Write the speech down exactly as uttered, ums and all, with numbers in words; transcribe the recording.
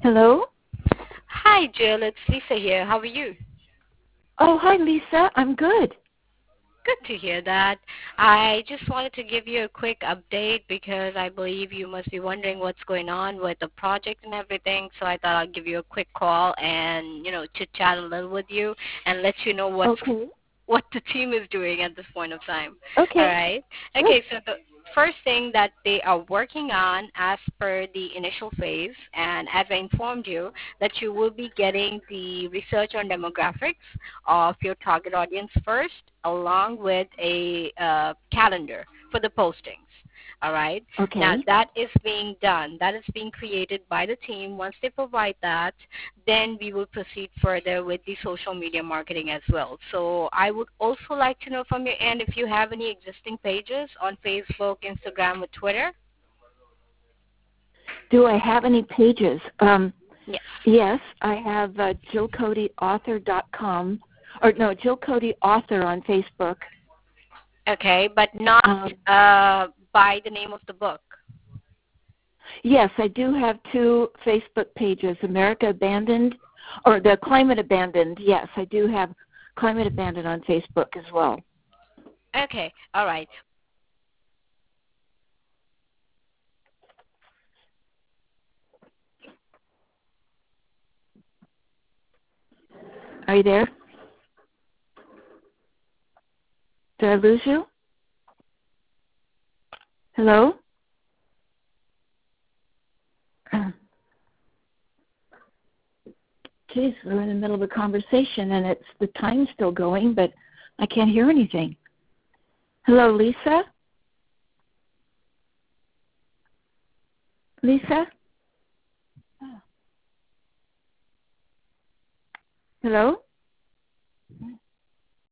Hello? Hi, Jill. It's Lisa here. How are you? Oh, hi, Lisa. I'm good. Good to hear that. I just wanted to give you a quick update because I believe you must be wondering what's going on with the project and everything. So I thought I'd give you a quick call and, you know, chit chat a little with you and let you know what's Okay. what the team is doing at this point of time. All Okay. right. Good. Okay, so the first thing that they are working on as per the initial phase, and as I informed you, that you will be getting the research on demographics of your target audience first, along with a uh, calendar for the postings. All right. Now Okay. that is being done. That is being created by the team. Once they provide that, then we will proceed further with the social media marketing as well. So I would also like to know from your end if you have any existing pages on Facebook, Instagram, or Twitter. Do I have any pages? Um, Yes. yes, I have uh, jill cody author dot com, or no, Jill Cody Author on Facebook. Okay, but not Um, uh, by the name of the book. yes, I do have two Facebook pages, America Abandoned, or the Climate Abandoned. Yes, I do have Climate Abandoned on Facebook as well. Okay, all right. Are you there? Did I lose you? Hello? Geez, we're in the middle of a conversation and it's the time's still going, but I can't hear anything. Hello, Lisa? Lisa? Hello?